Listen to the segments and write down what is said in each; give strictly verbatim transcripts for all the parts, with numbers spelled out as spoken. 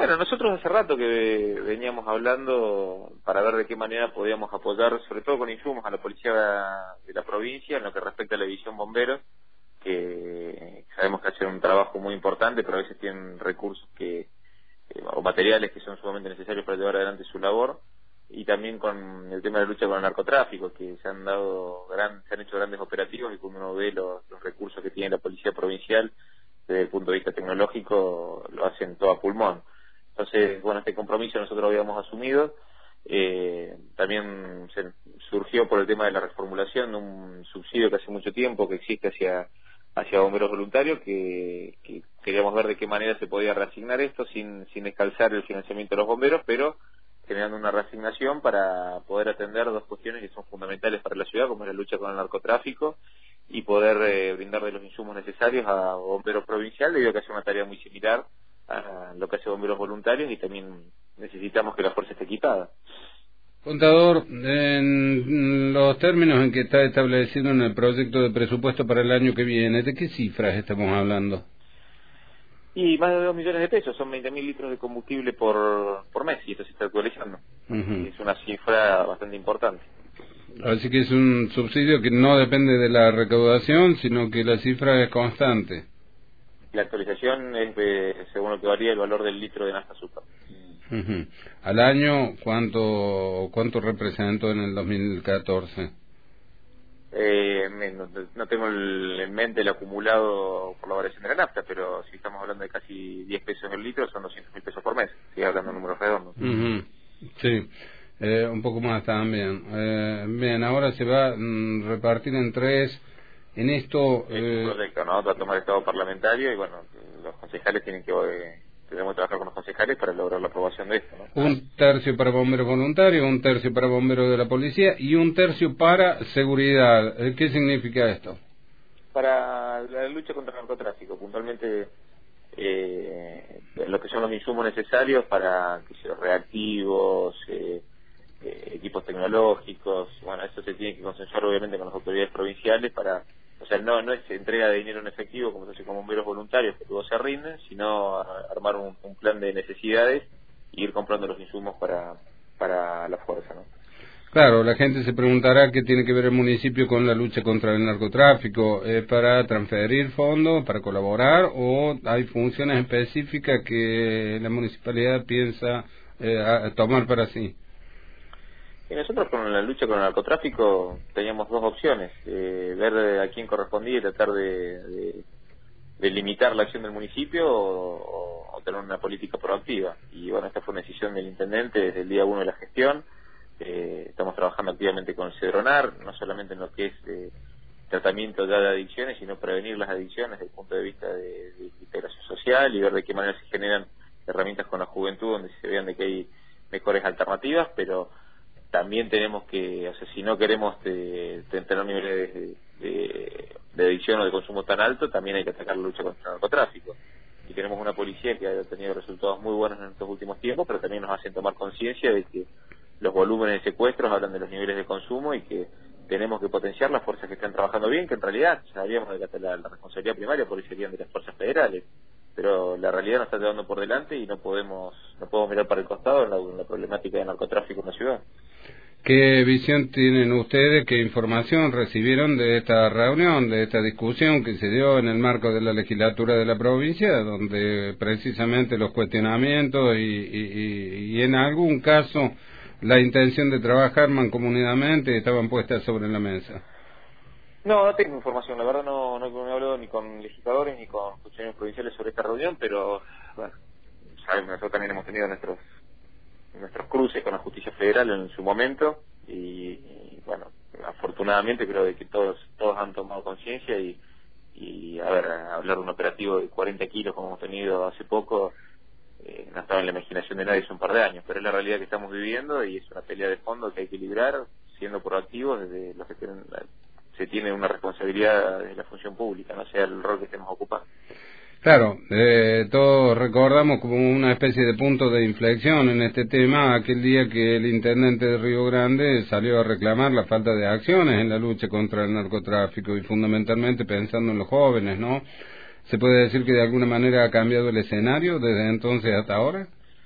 Bueno, nosotros hace rato que veníamos hablando para ver de qué manera podíamos apoyar, sobre todo con insumos, a la policía de la provincia en lo que respecta a la división bomberos, que sabemos que hacen un trabajo muy importante, pero a veces tienen recursos que eh, o materiales que son sumamente necesarios para llevar adelante su labor, y también con el tema de la lucha con el narcotráfico, que se han dado gran, se han hecho grandes operativos, y cuando uno ve los, los recursos que tiene la policía provincial desde el punto de vista tecnológico, lo hacen todo a pulmón. Entonces, bueno, este compromiso nosotros lo habíamos asumido. Eh, también se surgió por el tema de la reformulación de un subsidio que hace mucho tiempo que existe hacia hacia bomberos voluntarios, que, que queríamos ver de qué manera se podía reasignar esto sin sin descalzar el financiamiento de los bomberos, pero generando una reasignación para poder atender dos cuestiones que son fundamentales para la ciudad, como es la lucha con el narcotráfico y poder eh, brindarle los insumos necesarios a bomberos provincial, debido a que hace una tarea muy similar a lo que hace bomberos voluntarios, y también necesitamos que la fuerza esté equipada. Contador, en los términos en que está establecido en el proyecto de presupuesto para el año que viene, ¿de qué cifras estamos hablando? Y más de dos millones de pesos, son veinte mil litros de combustible por, por mes, y esto se está actualizando. Uh-huh. Es una cifra bastante importante. Así que es un subsidio que no depende de la recaudación, sino que la cifra es constante. La actualización es de, según lo que varía el valor del litro de nafta azúcar. Uh-huh. Al año, ¿cuánto cuánto representó en el dos mil catorce? Eh, no, no tengo el, en mente el acumulado por la variación de la nafta, pero si estamos hablando de casi diez pesos el litro, son doscientos mil pesos por mes, sigue hablando de números redondos. Uh-huh. Sí, eh, un poco más también. Eh, bien, ahora se va a mm, repartir en tres. En esto... Es eh... un proyecto, ¿no? Va a tomar estado parlamentario, y bueno, los concejales tienen que... Eh, tenemos que trabajar con los concejales para lograr la aprobación de esto, ¿no? Un tercio para bomberos voluntarios, un tercio para bomberos de la policía y un tercio para seguridad. ¿Qué significa esto? Para la lucha contra el narcotráfico, puntualmente eh, lo que son los insumos necesarios para que sean reactivos, eh, eh, equipos tecnológicos. Bueno, eso se tiene que consensuar obviamente con las autoridades provinciales para... O sea, no no es entrega de dinero en efectivo como se hace con bomberos voluntarios, que luego se rinden, sino armar un, un plan de necesidades y ir comprando los insumos para para la fuerza, ¿no? Claro, la gente se preguntará qué tiene que ver el municipio con la lucha contra el narcotráfico. ¿Es para transferir fondos, para colaborar, o hay funciones específicas que la municipalidad piensa eh, a tomar para sí? Y nosotros con la lucha con el narcotráfico teníamos dos opciones, eh, ver a quién correspondía y tratar de, de, de limitar la acción del municipio, o, o tener una política proactiva. Y bueno, esta fue una decisión del intendente desde el día uno de la gestión. Eh, estamos trabajando activamente con Cedronar, no solamente en lo que es eh, tratamiento ya de adicciones, sino prevenir las adicciones desde el punto de vista de, de integración social, y ver de qué manera se generan herramientas con la juventud donde se vean de que hay mejores alternativas, pero también tenemos que, o sea, si no queremos de, de tener niveles de, de, de adicción o de consumo tan alto, también hay que atacar la lucha contra el narcotráfico. Y tenemos una policía que ha tenido resultados muy buenos en estos últimos tiempos, pero también nos hacen tomar conciencia de que los volúmenes de secuestros hablan de los niveles de consumo, y que tenemos que potenciar las fuerzas que están trabajando bien, que en realidad sabíamos de que la, la responsabilidad primaria por ahí serían de las fuerzas federales, pero la realidad nos está llevando por delante y no podemos no podemos mirar para el costado en la, en la problemática de narcotráfico en la ciudad. ¿Qué visión tienen ustedes, qué información recibieron de esta reunión, de esta discusión que se dio en el marco de la legislatura de la provincia, donde precisamente los cuestionamientos y, y, y en algún caso la intención de trabajar mancomunadamente estaban puestas sobre la mesa? No, no tengo información, la verdad no, no, no he hablado ni con legisladores ni con funcionarios provinciales sobre esta reunión, pero bueno, saben, nosotros también hemos tenido nuestros nuestros cruces con la justicia federal en su momento, y, y bueno, afortunadamente creo de que todos todos han tomado conciencia, y, y a ver, hablar de un operativo de cuarenta kilos como hemos tenido hace poco, eh, no estaba en la imaginación de nadie hace un par de años, pero es la realidad que estamos viviendo, y es una pelea de fondo que hay que librar siendo proactivos desde los que tienen, se tiene una responsabilidad de la función pública, no sea el rol que estemos ocupando. Claro, eh, todos recordamos como una especie de punto de inflexión en este tema aquel día que el intendente de Río Grande salió a reclamar la falta de acciones en la lucha contra el narcotráfico, y fundamentalmente pensando en los jóvenes, ¿no? ¿Se puede decir que de alguna manera ha cambiado el escenario desde entonces hasta ahora?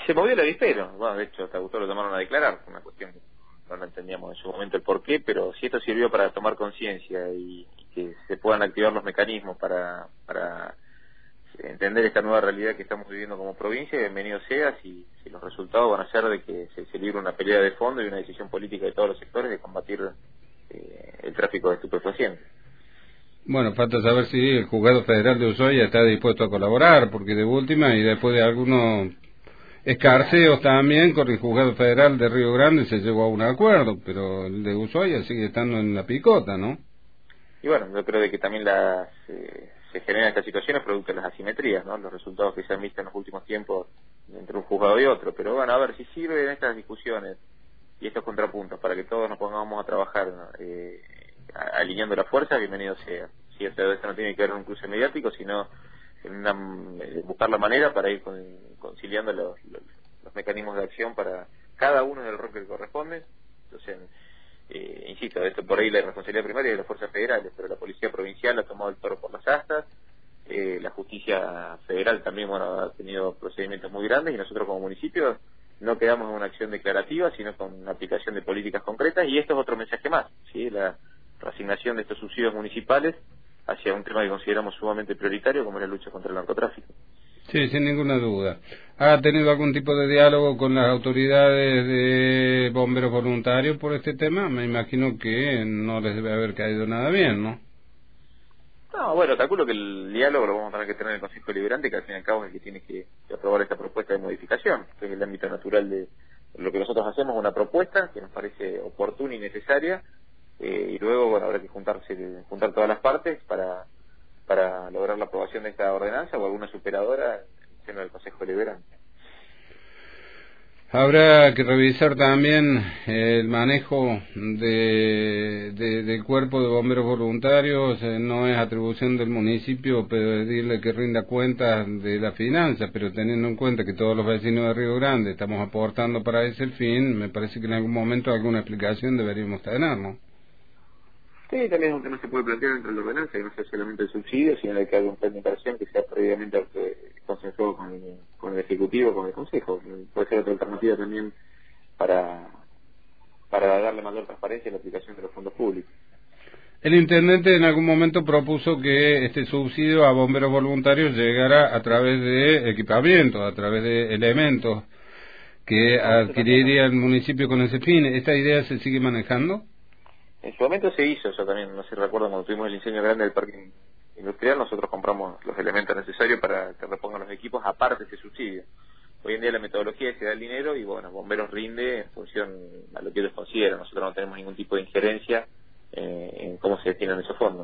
se movió el avispero. Bueno, de hecho, hasta Gustavo lo tomaron a declarar, una cuestión que no lo entendíamos en su momento el porqué, pero si esto sirvió para tomar conciencia y, y que se puedan activar los mecanismos para, para entender esta nueva realidad que estamos viviendo como provincia, bienvenido sea, si, si los resultados van a ser de que se, se libre una pelea de fondo y una decisión política de todos los sectores de combatir eh, el tráfico de estupefacientes. Bueno, falta saber si el Juzgado Federal de Ushuaia está dispuesto a colaborar, porque de última y después de algunos escarceos también con el Juzgado Federal de Río Grande se llegó a un acuerdo, pero el de Ushuaia sigue estando en la picota, ¿no? Y bueno, yo creo de que también las, eh, se generan estas situaciones producto de las asimetrías, ¿no? Los resultados que se han visto en los últimos tiempos entre un juzgado y otro. Pero bueno, a ver, si sirven estas discusiones y estos contrapuntos para que todos nos pongamos a trabajar eh, alineando la fuerza, bienvenido sea. Si o sea, esto no tiene que ver en un cruce mediático, sino en una, eh, buscar la manera para ir con, conciliando los, los, los mecanismos de acción para cada uno del rol que corresponde. Entonces, Eh, insisto, esto por ahí la responsabilidad primaria de las fuerzas federales, pero la policía provincial ha tomado el toro por las astas, eh, la justicia federal también bueno ha tenido procedimientos muy grandes y nosotros como municipio no quedamos en una acción declarativa, sino con una aplicación de políticas concretas y esto es otro mensaje más, ¿sí? La reasignación de estos subsidios municipales hacia un tema que consideramos sumamente prioritario como es la lucha contra el narcotráfico. Sí, sin ninguna duda. ¿Ha tenido algún tipo de diálogo con las autoridades de bomberos voluntarios por este tema? Me imagino que no les debe haber caído nada bien, ¿no? No, bueno, calculo que el diálogo lo vamos a tener que tener en el Consejo Deliberante, que al fin y al cabo es el que tiene que, que aprobar esta propuesta de modificación, que es el ámbito natural de lo que nosotros hacemos, una propuesta que nos parece oportuna y necesaria, eh, y luego, bueno, habrá que juntarse, juntar todas las partes para para lograr la aprobación de esta ordenanza o alguna superadora en el seno del Consejo Deliberante. Habrá que revisar también el manejo de, de, del cuerpo de bomberos voluntarios. Eh, no es atribución del municipio pedirle que rinda cuentas de las finanzas, pero teniendo en cuenta que todos los vecinos de Río Grande estamos aportando para ese fin, me parece que en algún momento alguna explicación deberíamos tener, ¿no? Sí, también es un tema que se puede plantear dentro de la ordenanza, y no sea solamente el subsidio, sino de que haya un plan de inversión que sea previamente consensuado con, con el Ejecutivo, con el Consejo. Puede ser otra alternativa también para, para darle mayor transparencia a la aplicación de los fondos públicos. El intendente en algún momento propuso que este subsidio a bomberos voluntarios llegara a través de equipamiento, a través de elementos que adquiriría el municipio con ese fin. ¿Esta idea se sigue manejando? En su momento se hizo eso también, no sé si recuerdan, cuando tuvimos el incendio grande del parque industrial, nosotros compramos los elementos necesarios para que repongan los equipos aparte de ese subsidio. Hoy en día la metodología es que da el dinero y bueno, Bomberos rinde en función a lo que ellos consideran. Nosotros no tenemos ningún tipo de injerencia eh, en cómo se destinan esos fondos.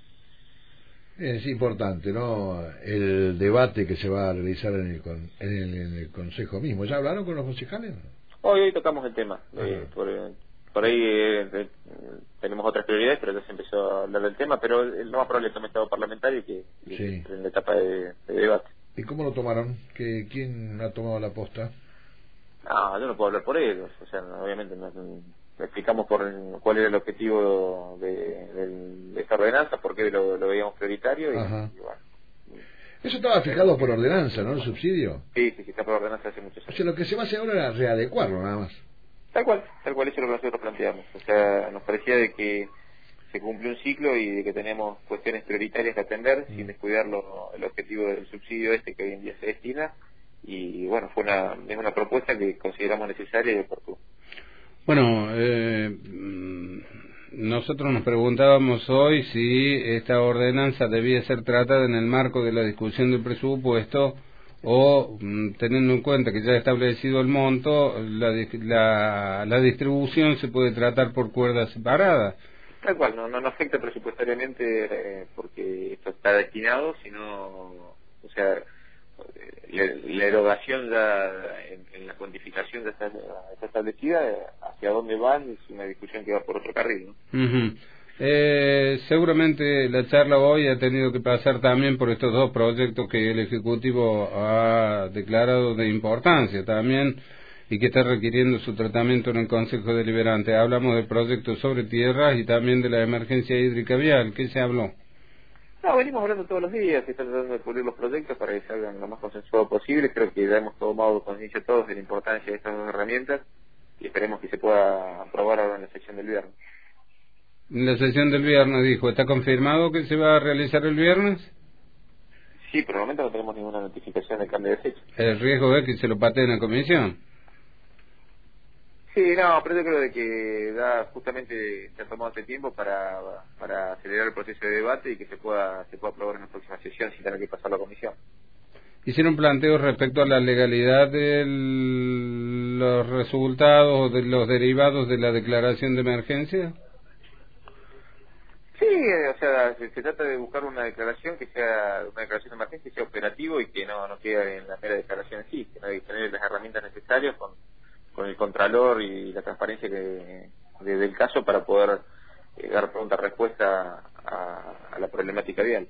Es importante, ¿no? El debate que se va a realizar en el, con, en el, en el Consejo mismo. ¿Ya hablaron con los concejales? Hoy, hoy tocamos el tema. Eh, por, por ahí eh, eh, tenemos otras prioridades, pero ya se empezó a hablar del tema, pero lo más probable es un estado parlamentario que, que sí. entre en la etapa de, de debate. ¿Y cómo lo tomaron? ¿Que, ¿Quién ha tomado la posta? No, yo no puedo hablar por ellos, o sea, obviamente no, no explicamos por cuál era el objetivo de, de, de esta ordenanza, por qué lo, lo veíamos prioritario y, y bueno. Eso estaba fijado por ordenanza, ¿no? El subsidio. Sí, sí, sí, está por ordenanza hace muchos años. O sea, lo que se va a hacer ahora era readecuarlo, nada más. Tal cual, tal cual, eso es lo que nosotros planteamos. O sea, nos parecía de que se cumplió un ciclo y de que tenemos cuestiones prioritarias que atender mm. sin descuidar lo, el objetivo del subsidio este que hoy en día se destina. Y bueno, fue una, es una propuesta que consideramos necesaria y oportuna. Bueno, eh, nosotros nos preguntábamos hoy si esta ordenanza debía ser tratada en el marco de la discusión del presupuesto o, teniendo en cuenta que ya ha establecido el monto, la, la, la distribución se puede tratar por cuerdas separadas. Tal cual, no, no, no afecta presupuestariamente eh, porque esto está destinado, sino, o sea, la, la erogación ya en, en la cuantificación ya está, está establecida. Hacia dónde van es una discusión que va por otro carril, ¿no? Uh-huh. eh, seguramente la charla hoy ha tenido que pasar también por estos dos proyectos que el Ejecutivo ha declarado de importancia también y que está requiriendo su tratamiento en el Consejo Deliberante. Hablamos del proyecto sobre tierras y también de la emergencia hídrica vial. ¿Qué se habló? No, venimos hablando todos los días, se están tratando de pulir los proyectos para que salgan lo más consensuado posible. Creo que ya hemos tomado conciencia todos de la importancia de estas dos herramientas y esperemos que se pueda aprobar ahora en la sección del viernes. En la sesión del viernes, dijo, ¿está confirmado que se va a realizar el viernes? Sí, por el momento no tenemos ninguna notificación de cambio de fecha. ¿El riesgo es que se lo pateen en comisión? Sí, no, pero yo creo de que da justamente se ha tomado este tiempo para para acelerar el proceso de debate y que se pueda se pueda aprobar en la próxima sesión sin tener que pasar la comisión. ¿Hicieron planteos respecto a la legalidad de los resultados o de los derivados de la declaración de emergencia? Sí, o sea, se, se trata de buscar una declaración que sea una declaración de emergencia que sea operativo y que no, no quede en la mera declaración en sí, que no hay que tener las herramientas necesarias con, con el contralor y la transparencia que, de, del caso para poder eh, dar pronta respuesta a, a la problemática vial.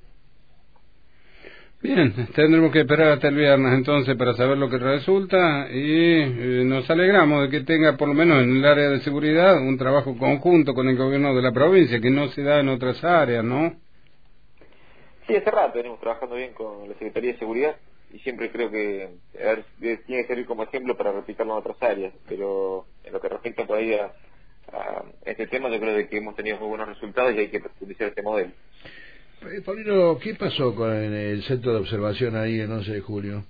Bien, tendremos que esperar hasta el viernes entonces para saber lo que resulta y eh, nos alegramos de que tenga por lo menos en el área de seguridad un trabajo conjunto con el gobierno de la provincia que no se da en otras áreas, ¿no? Sí, hace rato venimos trabajando bien con la Secretaría de Seguridad y siempre creo que a ver, tiene que servir como ejemplo para replicarlo en otras áreas, pero en lo que respecta todavía a este tema yo creo de que hemos tenido muy buenos resultados y hay que profundizar este modelo. Eh, Paulino, ¿qué pasó con el centro de observación ahí el once de julio?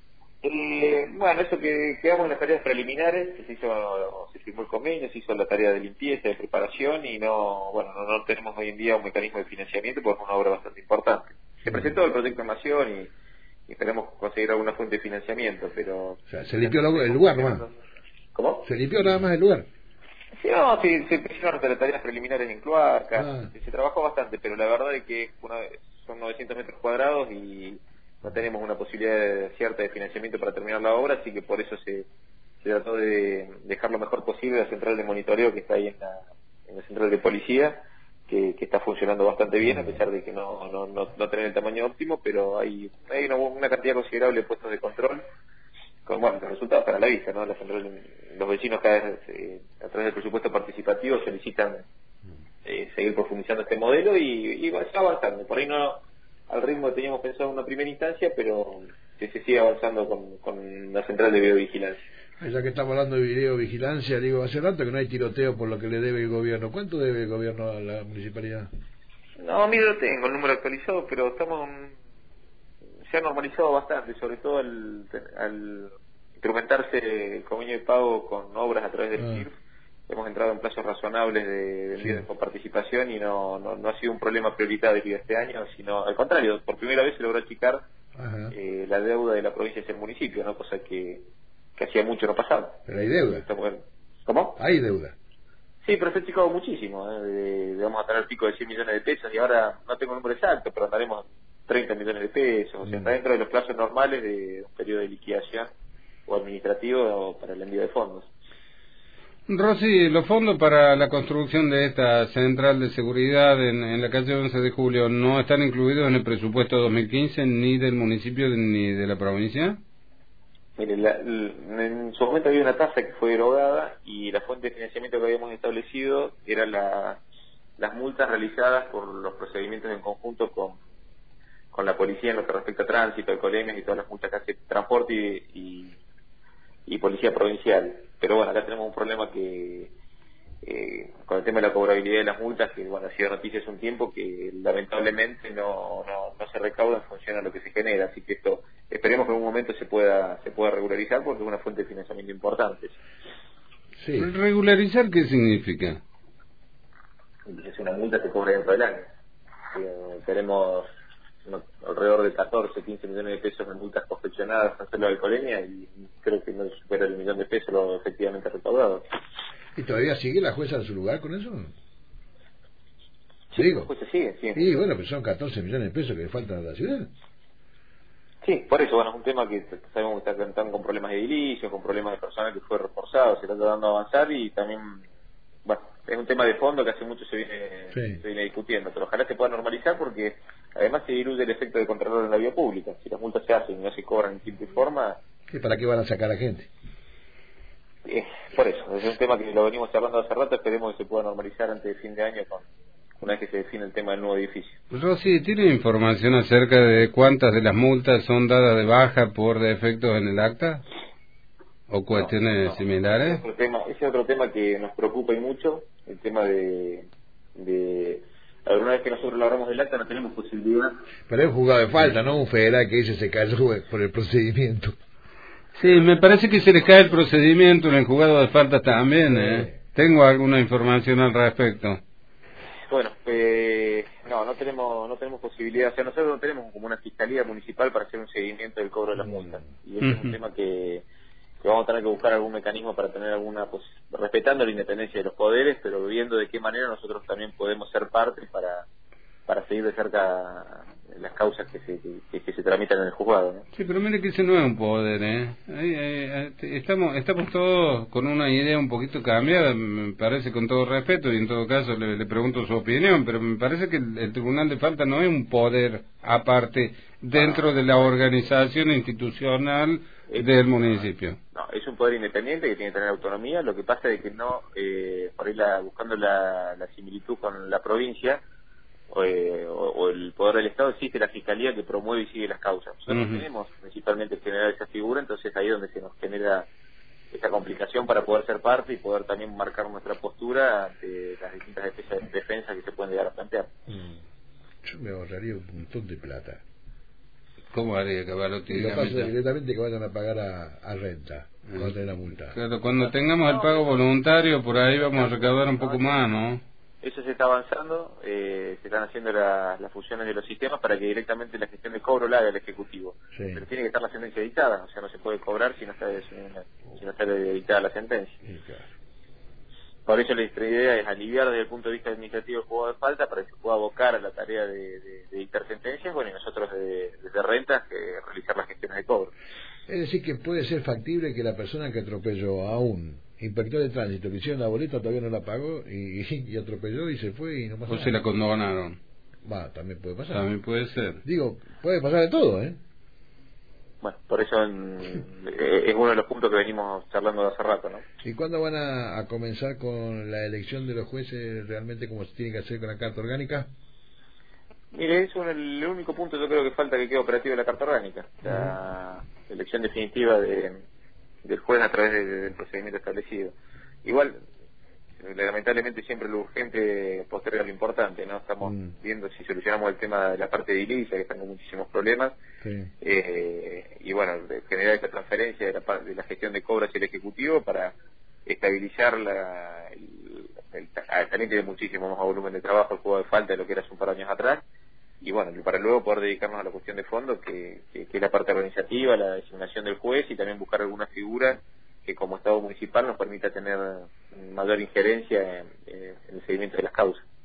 Eh, bueno, eso que quedamos en las tareas preliminares, que se hizo, se firmó el convenio, se hizo la tarea de limpieza, de preparación y no, bueno, no, no tenemos hoy en día un mecanismo de financiamiento porque es una obra bastante importante. Se presentó el proyecto en Nación y, y esperamos conseguir alguna fuente de financiamiento, pero... O sea, se limpió el lugar nomás. ¿Cómo? Se limpió nada más el lugar. Sí, no, sí, se hicieron las tareas preliminares en cloacas, ah. se, se trabajó bastante, pero la verdad es que una, son novecientos metros cuadrados y no tenemos una posibilidad cierta de financiamiento para terminar la obra, así que por eso se, se trató de dejar lo mejor posible la central de monitoreo que está ahí en la, en la central de policía, que, que está funcionando bastante bien, a pesar de que no, no, no, no tener el tamaño óptimo, pero hay, hay una, una cantidad considerable de puestos de control, con bueno, los resultados para la vista, ¿no? La central, los vecinos cada vez, eh, a través del presupuesto participativo solicitan eh, seguir profundizando este modelo y, y va avanzando. Por ahí no al ritmo que teníamos pensado en una primera instancia, pero que se sigue avanzando con, con la central de videovigilancia. Ya que estamos hablando de videovigilancia, digo, hace rato que no hay tiroteo por lo que le debe el gobierno. ¿Cuánto debe el gobierno a la municipalidad? No, mira, no tengo el número actualizado, pero estamos... se ha normalizado bastante, sobre todo al, al instrumentarse el convenio de pago con obras a través del ah. C I R F. Hemos entrado en plazos razonables de, de envíos sí. con participación y no, no, no ha sido un problema prioritario este año, sino al contrario, por primera vez se logró achicar eh, la deuda de la provincia hacia el municipio, ¿no? Cosa que, que hacía mucho no pasaba. Pero hay deuda. ¿Cómo? Hay deuda. Sí, pero se ha achicado muchísimo, ¿eh? de, de, vamos a tener pico de cien millones de pesos y ahora no tengo el número exacto, pero andaremos treinta millones de pesos, o sea, está dentro de los plazos normales de un periodo de liquidación o administrativo para el envío de fondos. Rosy, los fondos para la construcción de esta central de seguridad en, en la calle once de julio no están incluidos en el presupuesto dos mil quince ni del municipio ni de la provincia. Mire, la, la, en su momento había una tasa que fue derogada y la fuente de financiamiento que habíamos establecido era la, las multas realizadas por los procedimientos en conjunto con con la policía en lo que respecta a tránsito, alcoholemias y todas las multas que hace transporte y, y, y policía provincial. Pero bueno, acá tenemos un problema que eh, con el tema de la cobrabilidad de las multas, que bueno, ha sido noticia hace un tiempo, que lamentablemente no, no, no se recauda en función a lo que se genera, así que esto esperemos que en un momento se pueda se pueda regularizar porque es una fuente de financiamiento importante. Sí. ¿Regularizar qué significa? Es una multa que cobra dentro del año. Eh, tenemos No, alrededor de catorce, quince millones de pesos en multas confeccionadas en hacerlo de alcoholemia y creo que no supera el millón de pesos lo efectivamente recaudado. ¿Y todavía sigue la jueza en su lugar con eso? Sí, Digo. la jueza sigue, sí. Sí, bueno, pero son catorce millones de pesos que le faltan a la ciudad. Sí, por eso, bueno, es un tema que sabemos que está contando con problemas de edilicio, con problemas de personal que fue reforzado, se está tratando de avanzar y también, bueno, es un tema de fondo que hace mucho se viene, sí. se viene discutiendo, pero ojalá se pueda normalizar porque además se diluye el efecto de controlar en la vía pública. Si las multas se hacen y no se cobran en tiempo y forma... ¿Y para qué van a sacar a gente? Eh, por eso, es un tema que lo venimos hablando hace rato, esperemos que se pueda normalizar antes de fin de año con, una vez que se define el tema del nuevo edificio. Rosy, ¿tiene información acerca de cuántas de las multas son dadas de baja por defectos en el acta? ¿O cuestiones no, no, similares? Ese es, otro tema, ese es otro tema que nos preocupa y mucho, el tema de... de alguna vez que nosotros logramos el acta no tenemos posibilidad. Pero es un juzgado de falta, ¿no? Un federal que dice se cayó por el procedimiento. Sí, me parece que se le cae el procedimiento en el juzgado de falta también, ¿eh? Tengo alguna información al respecto. Bueno, eh, no, no tenemos no tenemos posibilidad, o sea, nosotros no tenemos como una fiscalía municipal para hacer un seguimiento del cobro de las multas. Y ese uh-huh. es un tema que, que vamos a tener que buscar algún mecanismo para tener alguna, pues, respetando la independencia de los poderes, pero viendo de qué manera nosotros también podemos ser parte para para seguir de cerca las causas que se que, que se tramitan en el juzgado, ¿no? Sí, pero mire que ese no es un poder, ¿eh? Ahí, ahí, estamos estamos todos con una idea un poquito cambiada, me parece, con todo respeto, y en todo caso le, le pregunto su opinión, pero me parece que el, el Tribunal de Falta no es un poder aparte dentro de la organización institucional es, del municipio. No, es un poder independiente que tiene que tener autonomía. Lo que pasa es que no, eh, por ahí la, buscando la, la similitud con la provincia, O, eh, o, o el poder del Estado, existe la Fiscalía que promueve y sigue las causas. Nosotros uh-huh. tenemos principalmente generar esa figura, entonces ahí es donde se nos genera esa complicación para poder ser parte y poder también marcar nuestra postura ante las distintas defensas que se pueden llegar a plantear. Mm. Yo me ahorraría un montón de plata. ¿Cómo haría, Cavalotti? Lo pasa directamente que vayan a pagar a, a renta, uh-huh. cuando tengan la multa. Claro, cuando tengamos el pago voluntario, por ahí vamos a recaudar un poco más, ¿no? Eso se está avanzando, eh, se están haciendo la, las fusiones de los sistemas para que directamente la gestión de cobro la haga el Ejecutivo. Sí. Pero tiene que estar la sentencia dictada, o sea, no se puede cobrar si no está, si no está dictada la sentencia. Sí, claro. Por eso nuestra idea es aliviar desde el punto de vista administrativo el juzgado de falta para que se pueda abocar a la tarea de, de, de dictar sentencias, bueno, y nosotros desde de, de rentas que realizar las gestiones de cobro. Es decir, que puede ser factible que la persona que atropelló a un inspector de tránsito que hicieron la boleta todavía no la pagó y, y atropelló y se fue y no pasó nada. O se la condonaron. Va, también puede pasar. También puede ser. Digo, puede pasar de todo, ¿eh? Bueno, por eso en, es uno de los puntos que venimos charlando de hace rato, ¿no? ¿Y cuándo van a, a comenzar con la elección de los jueces realmente como se tiene que hacer con la Carta Orgánica? Mire, es un, el único punto yo creo que falta que quede operativa la Carta Orgánica. La uh-huh. elección definitiva de, del juez a través de, del procedimiento establecido. Igual, lamentablemente siempre lo urgente posterga lo importante, ¿no? Estamos mm. viendo si solucionamos el tema de la parte de edilicia, que están con muchísimos problemas, sí. eh, y bueno, de generar esta transferencia de la, de la gestión de cobras y el Ejecutivo para estabilizar la, el, el, el, también tiene muchísimo más volumen de trabajo el juego de falta de lo que era hace un par de años atrás, y bueno, para luego poder dedicarnos a la cuestión de fondo, que, que, que es la parte organizativa, la designación del juez, y también buscar alguna figura que como Estado municipal nos permita tener mayor injerencia en, en el seguimiento de las causas.